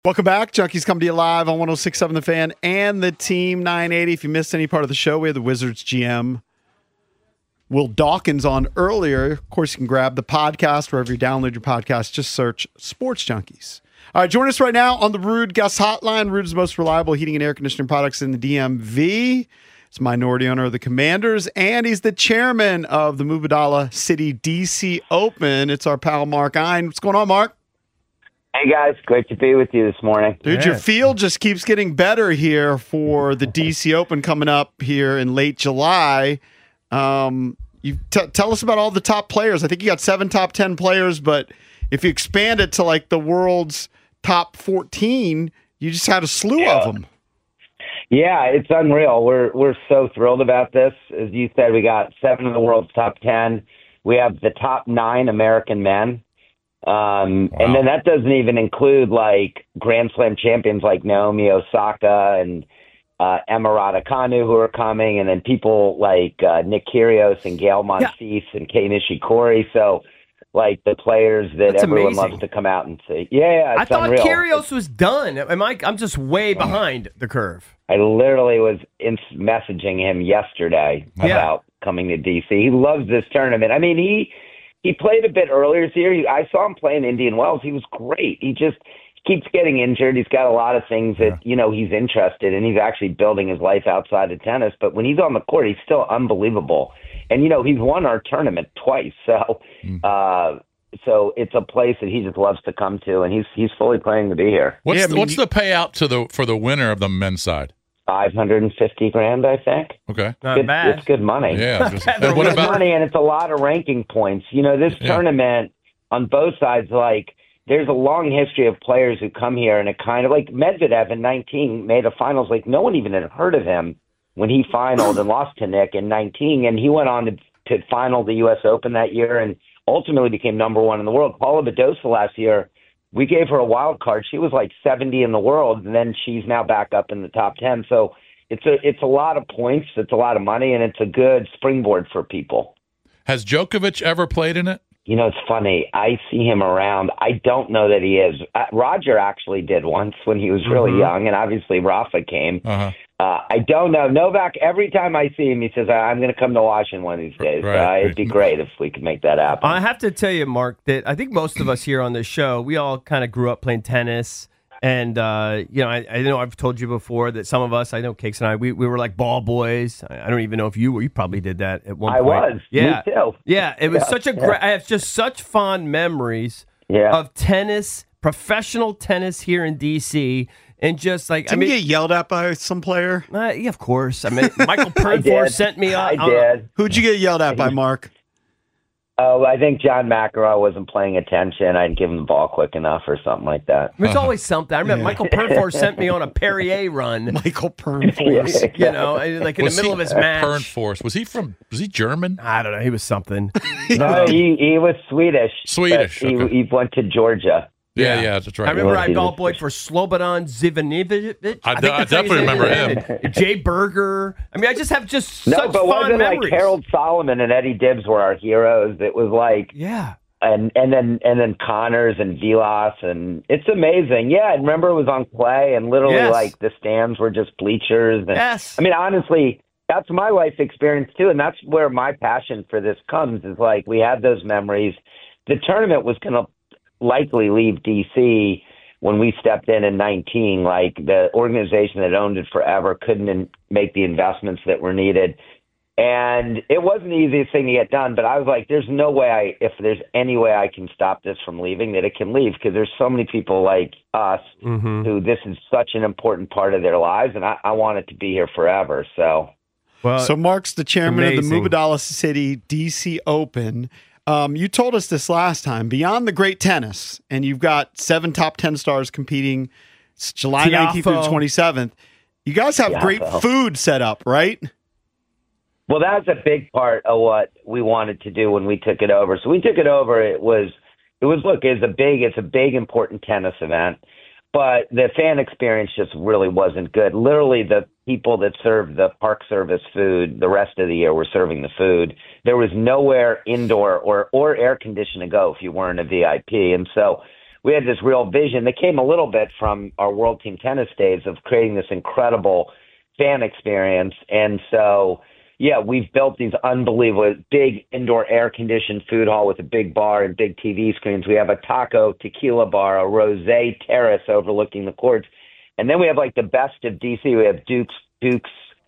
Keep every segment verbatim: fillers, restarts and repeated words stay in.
Welcome back. Junkies come to you live on one oh six point seven The Fan and the Team nine eighty. If you missed any part of the show, we had the Wizards G M Will Dawkins on earlier. Of course, you can grab the podcast wherever you download your podcast. Just search Sports Junkies. All right, join us right now on the Ruud Guest Hotline. Ruud is the most reliable heating and air conditioning products in the D M V. He's a minority owner of the Commanders, and he's the chairman of the Mubadala City D C Open. It's our pal Mark Ein. What's going on, Mark? Hey, guys. Great to be with you this morning. Dude, Yeah. your field just keeps getting better here for the D C Open coming up here in late July. Um, you t- tell us about all the top players. I think you got seven top ten players, but if you expand it to like the world's top fourteen, you just had a slew Yeah. of them. Yeah, it's unreal. We're we're so thrilled about this. As you said, we got seven of the world's top ten. We have the top nine American men. Um, Wow. And then that doesn't even include like Grand Slam champions like Naomi Osaka and uh, Emma Raducanu who are coming, and then people like uh, Nick Kyrgios and Gail Monfils and Kei Nishikori. So, like the players that That's everyone amazing. loves to come out and see. Yeah, it's I thought unreal. Kyrgios was done. Am I? I'm just way behind the curve. I literally was in messaging him yesterday Yeah. about coming to D C. He loves this tournament. I mean, he he played a bit earlier this year. He, I saw him play in Indian Wells. He was great. He just keeps getting injured. He's got a lot of things that, you know, he's interested in. He's actually building his life outside of tennis. But when he's on the court, he's still unbelievable. And, you know, he's won our tournament twice. So, uh, so it's a place that he just loves to come to, and he's he's fully planning to be here. What's Yeah, I the, mean, what's you- the payout to the for the winner of the men's side? Five hundred and fifty grand, I think. Okay. Not Good- bad. It's good money. Yeah. Just, It's and what It's about money, and it's a lot of ranking points. You know, this Yeah. tournament on both sides, like, there's a long history of players who come here, and it kind of like Medvedev in nineteen made a finals. Like, no one even had heard of him when he finaled and lost to Nick in nineteen, and he went on to, to final the U S Open that year and ultimately became number one in the world. Paula Badosa last year, we gave her a wild card. She was like seventy in the world, and then she's now back up in the top ten. So it's a it's a lot of points, it's a lot of money, and it's a good springboard for people. has Djokovic ever played in it? You know, it's funny. I see him around. I don't know that he is. Uh, Roger actually did once when he was really Mhm. young, and obviously Rafa came. Uh-huh. Uh, I don't know. Novak, every time I see him, he says, I'm going to come to Washington one of these days. Right. Uh, it'd be great if we could make that happen. I have to tell you, Mark, that I think most of us here on this show, we all kind of grew up playing tennis. And, uh, you know, I, I know I've told you before that some of us, I know Cakes and I, we, we were like ball boys. I, I don't even know if you were. You probably did that at one I point. was. Yeah. Me too. Yeah. It was Yeah, such a yeah. great, I have just such fond memories Yeah. of tennis, professional tennis here in D C. And just like, Didn't I mean, you get yelled at by some player? uh, yeah, of course. I mean, Michael I Pernfors did. sent me I out. did. Who'd you get yelled at by, Mark? Oh, I think John McEnroe wasn't paying attention. I didn't give him the ball quick enough or something like that. There's always something. I remember Michael Pernfors sent me on a Perrier run. Michael Pernfors. You know, like in Was the middle he, of his match. Pern Force. Was he from? Was he German? I don't know. He was something. No, he, he was Swedish. Swedish, but He, okay. he went to Georgia. Yeah, Yeah. yeah, that's right. I remember I He ball was- boyed for Slobodan Zivanivic. I think de- I that's how you definitely say remember it. Jay Berger. I mean, I just have just No, such but fond wasn't memories. like Harold Solomon and Eddie Dibbs were our heroes. It was like, Yeah. and and then and then Connors and Vilas, and it's amazing. Yeah, I remember it was on clay, and literally Yes. like the stands were just bleachers. And, Yes. I mean, honestly, that's my life experience too, and that's where my passion for this comes. Is like we had those memories. The tournament was going to likely leave D C when we stepped in in nineteen. Like the organization that owned it forever couldn't in- make the investments that were needed. And it wasn't the easiest thing to get done, but I was like, there's no way I, if there's any way I can stop this from leaving, that it can leave, because there's so many people like us Mm-hmm. who this is such an important part of their lives, and I, I want it to be here forever. So, Well, So Mark's the chairman of amazing. the Mubadala City D C Open. Um, you told us this last time. Beyond the great tennis, and you've got seven top ten stars competing. It's July nineteenth through Tiafoe. twenty-seventh. You guys have great Tiafoe. food set up, right? well, that was a big part of what we wanted to do when we took it over. So we took it over. It was, it was look, it's a big, it's a big important tennis event, but the fan experience just really wasn't good. Literally, the people that served the park service food the rest of the year were serving the food. There was nowhere indoor or or air conditioned to go if you weren't a V I P, and so we had this real vision that came a little bit from our World Team Tennis days of creating this incredible fan experience. And so, yeah, we've built these unbelievable big indoor air-conditioned food hall with a big bar and big T V screens. We have a taco tequila bar, a rosé terrace overlooking the courts. And then we have like the best of D C. We have Duke's, Duke's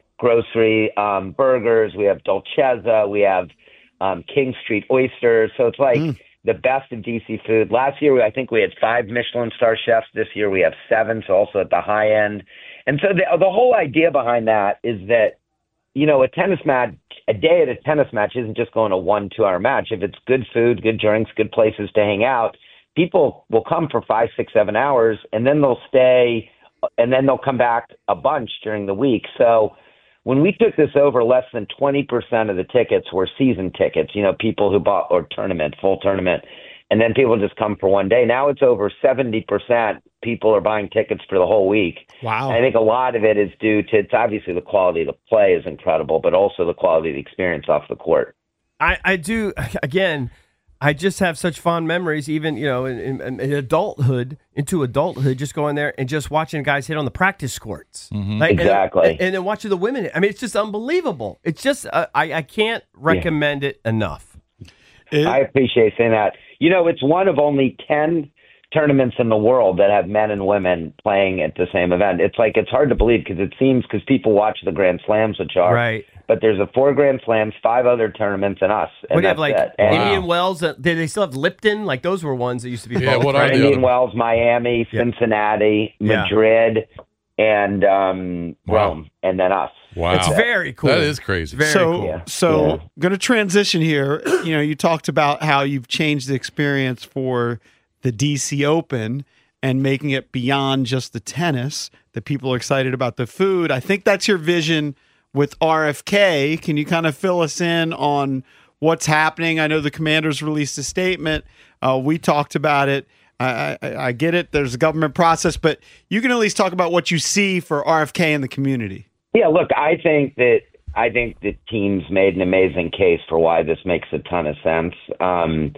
Grocery um, burgers. We have Dolcezza. We have um, King Street oysters. So it's like mm. the best of D C food. Last year, I think we had five Michelin star chefs. This year we have seven, so also at the high end. And so the, the whole idea behind that is that, you know, a tennis match, a day at a tennis match isn't just going to one, two hour match. If it's good food, good drinks, good places to hang out, people will come for five, six, seven hours, and then they'll stay, and then they'll come back a bunch during the week. So when we took this over, less than twenty percent of the tickets were season tickets, you know, people who bought, or tournament, full tournament. And then people just come for one day. Now it's over seventy percent people are buying tickets for the whole week. Wow. And I think a lot of it is due to, it's obviously the quality of the play is incredible, but also the quality of the experience off the court. I, I do, again, I just have such fond memories, even, you know, in, in, in adulthood, into adulthood, just going there and just watching guys hit on the practice courts. Mm-hmm. Like, exactly. And, and then watching the women. I mean, it's just unbelievable. It's just, uh, I, I can't recommend yeah. it enough. It, I appreciate saying that. You know, it's one of only ten tournaments in the world that have men and women playing at the same event. It's like, it's hard to believe because it seems, because people watch the Grand Slams, which are, right. But there's a four Grand Slams, five other tournaments, and us. And what do you have, like it. And, Indian Wells? Uh, did they still have Lipton? Like, those were ones that used to be. Yeah, both, what right? are Indian the Wells, Miami, yeah. Cincinnati, yeah. Madrid, and um, wow. Rome, and then us. Wow, it's very cool. That is crazy. Very so, cool. Yeah. so Yeah. going to transition here. You know, you talked about how you've changed the experience for the D C Open and making it beyond just the tennis, that people are excited about the food. I think that's your vision with R F K. Can you kind of fill us in on what's happening? I know the Commanders released a statement. Uh, we talked about it. I, I, I get it. There's a government process, but you can at least talk about what you see for R F K in the community. Yeah, look, I think that I think the team's made an amazing case for why this makes a ton of sense. Um,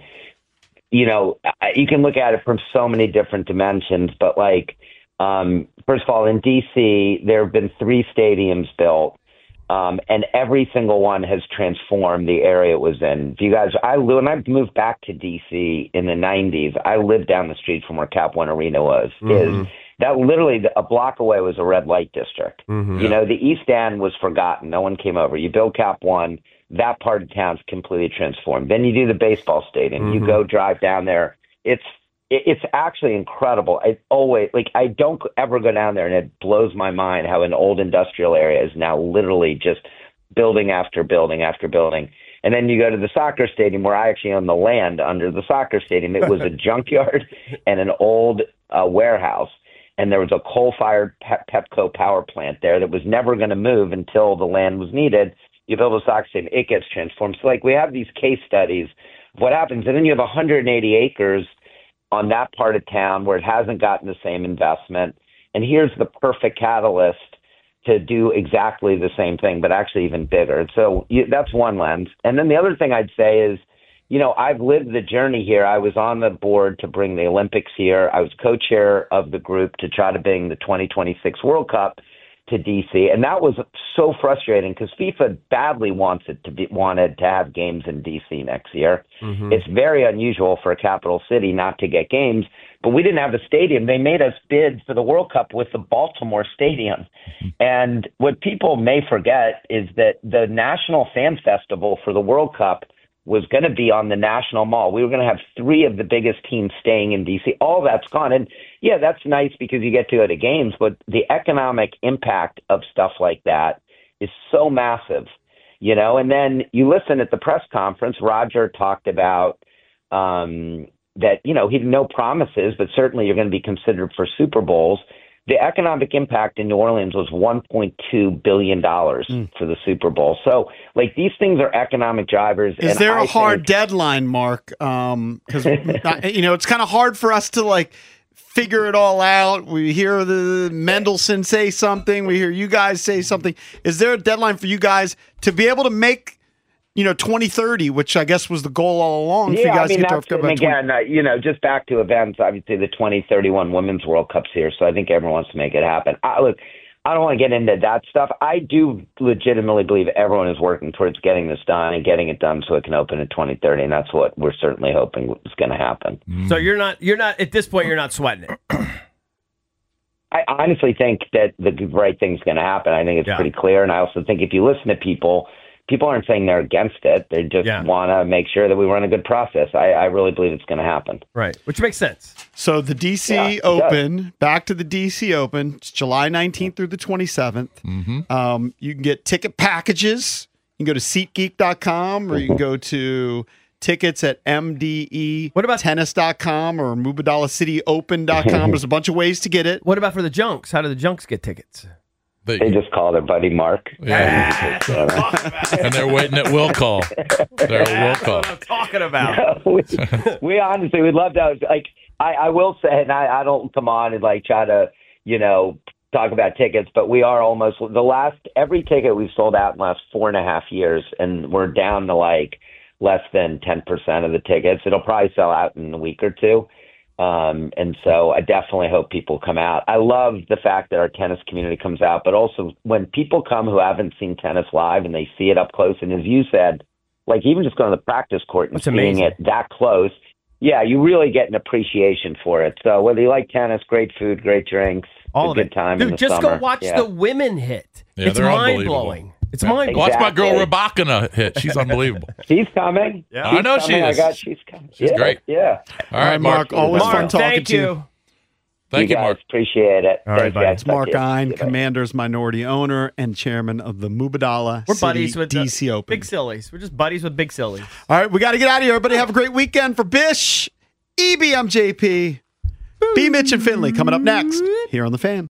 you know, you can look at it from so many different dimensions, but like, um, first of all, in D C, there have been three stadiums built. Um, and every single one has transformed the area it was in. If you guys, I when I moved back to D C in the nineties, I lived down the street from where Cap One Arena was. Mm-hmm. Is that literally a block away was a red light district? Mm-hmm. You know, the East End was forgotten. No one came over. You build Cap One, that part of town's completely transformed. Then you do the baseball stadium. Mm-hmm. You go drive down there. It's It's actually incredible. I always like. I don't ever go down there, and it blows my mind how an old industrial area is now literally just building after building after building. And then you go to the soccer stadium, where I actually own the land under the soccer stadium. It was a junkyard and an old uh, warehouse, and there was a coal-fired Pep- Pepco power plant there that was never going to move until the land was needed. You build a soccer stadium, it gets transformed. So, like, we have these case studies of what happens, and then you have one hundred eighty acres on that part of town where it hasn't gotten the same investment. And here's the perfect catalyst to do exactly the same thing, but actually even bigger. So you, that's one lens. And then the other thing I'd say is, you know, I've lived the journey here. I was on the board to bring the Olympics here. I was co-chair of the group to try to bring the twenty twenty-six World Cup to D C. And that was so frustrating because FIFA badly wants it to be wanted to have games in D C next year. Mm-hmm. It's very unusual for a capital city not to get games, but we didn't have the stadium. They made us bid for the World Cup with the Baltimore Stadium. Mm-hmm. And what people may forget is that the National Fan Festival for the World Cup was going to be on the National Mall. We were going to have three of the biggest teams staying in D C. All that's gone. And yeah, that's nice because you get to go to games, but the economic impact of stuff like that is so massive, you know? And then you listen at the press conference, Roger talked about um, that, you know, he had no promises, but certainly you're going to be considered for Super Bowls. The economic impact in New Orleans was one point two billion dollars mm. for the Super Bowl. So, like, these things are economic drivers. Is and there a I hard think, deadline, Mark? Um, because, you know, it's kind of hard for us to, like, figure it all out. We hear the Mendelson say something. We hear you guys say something. Is there a deadline for you guys to be able to make you know, twenty thirty, which I guess was the goal all along for you Yeah, guys I mean, to get that's, to and again, uh, you know, just back to events, obviously the twenty thirty-one Women's World Cup's here, so I think everyone wants to make it happen. I, look, I don't want to get into that stuff. I do legitimately believe everyone is working towards getting this done and getting it done so it can open in twenty thirty, and that's what we're certainly hoping is going to happen. So you're not, you're not, at this point, you're not sweating it. I honestly think that the right thing's going to happen. I think it's Yeah. pretty clear, and I also think if you listen to people, people aren't saying they're against it. They just Yeah. want to make sure that we run a good process. I, I really believe it's going to happen. Right. Which makes sense. So the D C Yeah, it Open, back to the D C Open, it's July nineteenth through the twenty-seventh. Mm-hmm. Um, you can get ticket packages. You can go to SeatGeek dot com or you can go to tickets at M D E What about- tennis dot com or Mubadala City Open dot com. There's a bunch of ways to get it. What about for the junks? How do the junks get tickets? They, They just call their buddy Mark. yeah. and they're waiting at will call. They're at will call. That's what I'm talking about. we, we honestly would love to. Like, I, I will say, and I, I don't come on and like try to, you know, talk about tickets, but we are almost the last. Every ticket we've sold out in the last four and a half years, and we're down to like less than ten percent of the tickets. It'll probably sell out in a week or two. Um, and so I definitely hope people come out. I love the fact that our tennis community comes out, but also when people come who haven't seen tennis live and they see it up close, and as you said, like even just going to the practice court and That's seeing amazing. it that close, yeah, you really get an appreciation for it. So whether you like tennis, great food, great drinks, All a of good it. time in Dude, the just summer. go watch Yeah. the women hit. Yeah, it's they're mind unbelievable. blowing. It's mind blowing. Watch my girl Exactly. Rebecca hit. She's unbelievable. She's coming. Yeah. She's I know she coming. is. I got she's coming. She's yeah, great. Yeah. All right, Mark. Always Mark, fun talking Thank to you. you. Thank you you, guys, Mark. appreciate it. All right, Thanks, buddy. guys. It's Mark Talk to you. Ein, See you, bye. Commanders minority owner and chairman of the Mubadala We're City buddies with the D C Open. Big Sillies. We're just buddies with Big Sillies. All right, we got to get out of here. Everybody have a great weekend. For Bish, E B, I'm J P. B. Mitch and Finley coming up next here on The Fan.